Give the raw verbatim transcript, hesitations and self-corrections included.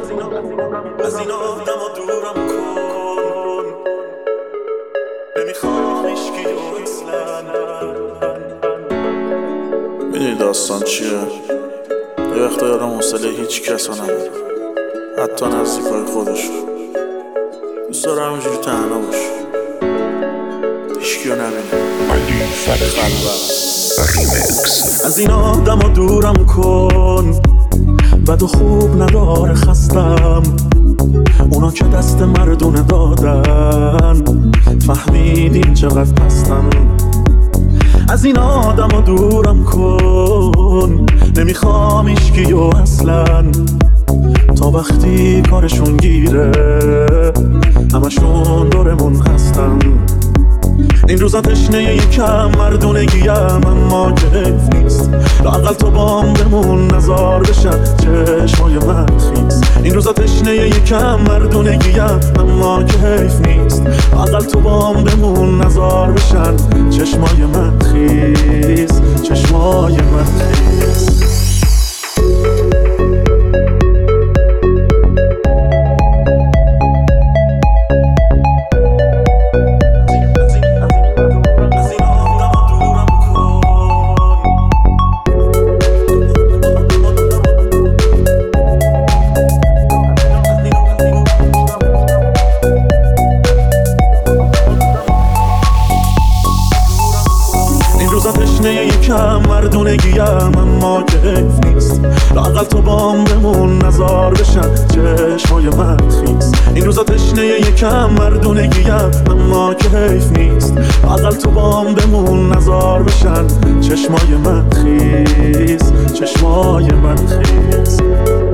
از این آدم و دورم کن، نمیخوام عشقی و اصلا. میدونی داستان چیه؟ یه وقتا یادم حوصله هیچ کس رو نداره، حتی نزدیکای خودش. دوست دارم همینجوری تنها باش، هیچکی رو نبینه. از این آدم و دورم کن، بد و خوب نداره خستم. اونا که دست مردونه دادن، فهمیدین چقدر پستم. از این آدم و دورم کن، نمیخوام عشقی و اصلا. تا وقتی کارشون گیره همشون دورمون هستن. این روزا تشنه یکم مردونگیم، اما کیف نیست. لااقل تو بام بمون نزار بشن چشمای من خیس. این روزا تشنه یکم مردونگیم، اما کیف نیست. لااقل تو بام بمون نزار بشن چشمای من خیس، چشمای من خیس. تشنه یکم مردونگیم، اما کیف نیست. لااقل تو بام بمون نزار بشن چشمای من خیس. این روزا تشنه یکم مردونگیم، اما کیف نیست. لااقل تو بام بمون نزار بشن چشمای من خیس، چشمای من خیس.